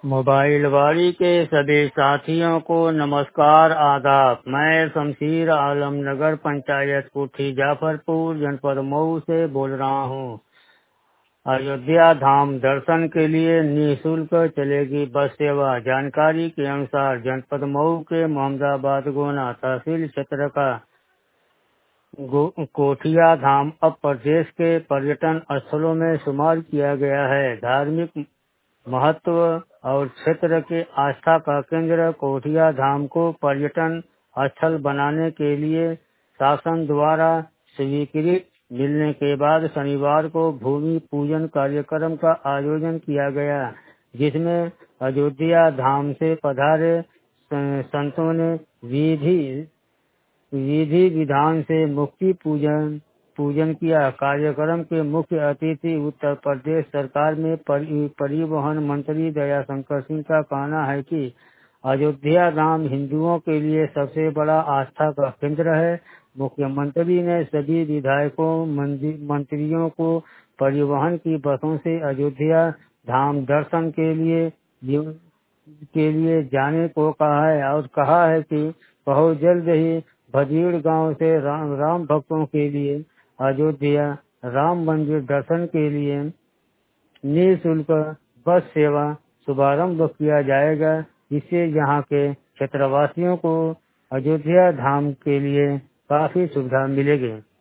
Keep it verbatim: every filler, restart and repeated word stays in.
Mobile वाड़ी के सभी साथियों को नमस्कार आदाब। मैं शमशीर आलम नगर पंचायत कोठी जाफरपुर जनपद मऊ से बोल रहा हूँ। अयोध्या धाम दर्शन के लिए निःशुल्क चलेगी बस सेवा। जानकारी के अनुसार जनपद मऊ के मोहम्मदाबाद गोना तहसील क्षेत्र का कोठिया धाम अब प्रदेश के पर्यटन स्थलों में शुमार किया गया है। धार्मिक महत्व और क्षेत्र के आस्था का केंद्र कोठिया धाम को पर्यटन स्थल बनाने के लिए शासन द्वारा स्वीकृति मिलने के बाद शनिवार को भूमि पूजन कार्यक्रम का आयोजन किया गया, जिसमें अयोध्या धाम से पधारे संतों ने विधि विधि विधान से मुक्ति पूजन पूजन किया। कार्यक्रम के मुख्य अतिथि उत्तर प्रदेश सरकार में परिवहन मंत्री दयाशंकर सिंह का कहना है कि अयोध्या धाम हिंदुओं के लिए सबसे बड़ा आस्था का केंद्र है। मुख्यमंत्री ने सभी विधायकों मंत्रियों को परिवहन की बसों से अयोध्या धाम दर्शन के लिए के लिए जाने को कहा है और कहा है कि बहुत जल्द ही भजीड़ गांव से राम, राम भक्तों के लिए अयोध्या राम मंदिर दर्शन के लिए निःशुल्क बस सेवा शुभारंभ किया जाएगा, जिससे यहाँ के क्षेत्रवासियों को अयोध्या धाम के लिए काफी सुविधा मिलेगी।